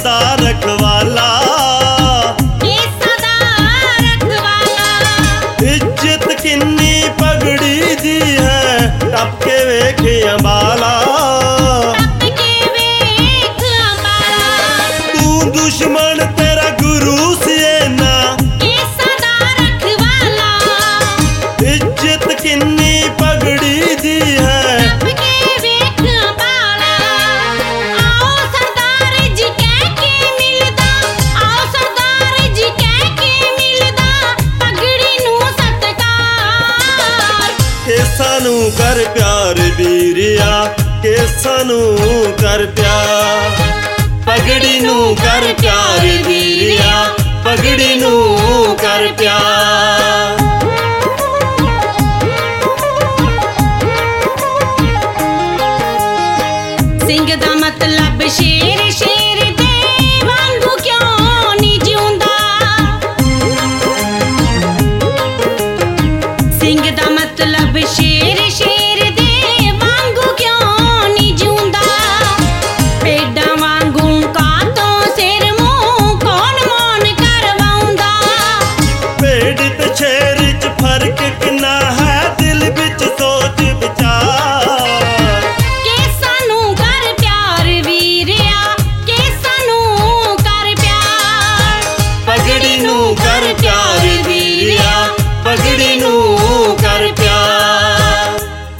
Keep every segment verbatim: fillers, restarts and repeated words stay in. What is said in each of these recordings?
दा रखवाला, केसां दा रखवाला। इज्जत किन्नी पगड़ी दी है, टप के वेख अंबाला, टप के वेख अंबाला। तू दुश्मन तेरा गुरु सिए ना, केसां दा रखवाला। इज्जत किन्नी पगड़ी दी है, टप के वेख अंबाला। आओ सरदार जी कह के मिलदा, आओ सरदार जी कह के मिलदा, पगड़ी नूं सत्कार। केसां नू कर प्यार वीरिया, केसां नू कर प्यार, पगड़ी नू कर प्यार वीरिया, पगड़ी नू कर प्यार। सिंह दा मतलब शेर, शेर दे वांगू क्यों नी जिउंदा। सिंह दा मतलब शेर, शेर दे वांगू क्यों नी जिउंदा। भेडां वांगू कातों सिर मूंह कौन मौन करवाउंदा। भेड़ ते शेर च फर्क किन्ना है, दिल विच सोच विचार। केसां नूं कर प्यार वीरिया, केसां नूं कर प्यार। पगड़ी नू कर प्यार वीरिया, पगड़ी नू कर प्यार।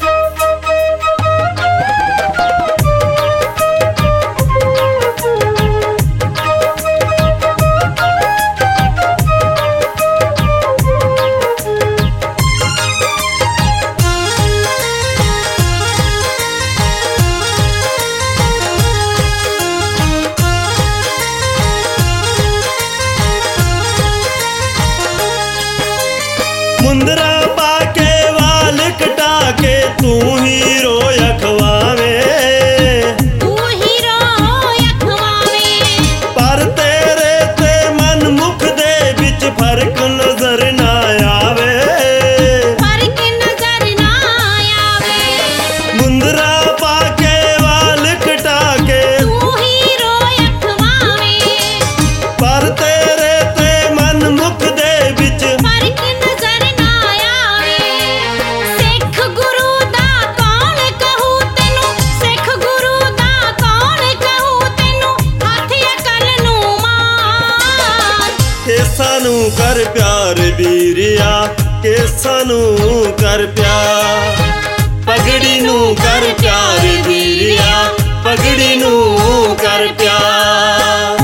मुंदरा पाके वाल कटा के तू हीरो अखवावे, तू हीरो अखवावे। पर तेरे ते मन मुख दे विच फर्क नजर ना आवे, फर्क नजर ना आवे। मुंदरा पाके वाल कटा के तू हीरो अखवावे, पर तेरे ते मन मुख दे विच फर्क नजर ना आवे। सिख गुरु दा कौन कहू तैनू, सिख गुरु दा कौन कहू तैनू, हथ अकल नूं मार। केसां नू कर प्यार वीरिया, केसां नू कर प्यार, पगड़ी नू कर प्यार वीरिया, पगड़ी नू कर प्यार।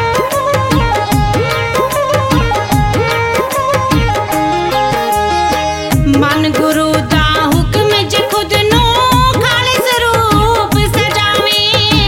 मन गुरु दा हुक्म ज खुद नूं खालिस रूप सजावे।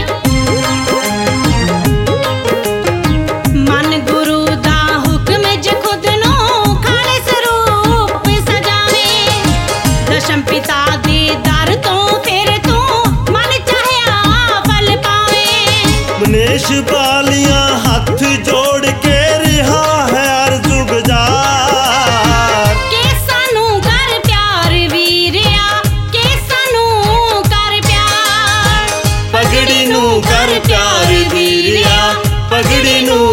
मन गुरु दा हुक्म ज खुद नूं खालिस रूप सजावे। दशम पिता दे दर तों फिर तू मन चाहिया फल पावे। मनेश बालियां हथ जोड़ के रिहा है अर्ज़ गुजार। केसां नूं कर प्यार वीरिया, केसां नूं कर प्यार। पगड़ी नू कर प्यार वीरिया, पगड़ी नू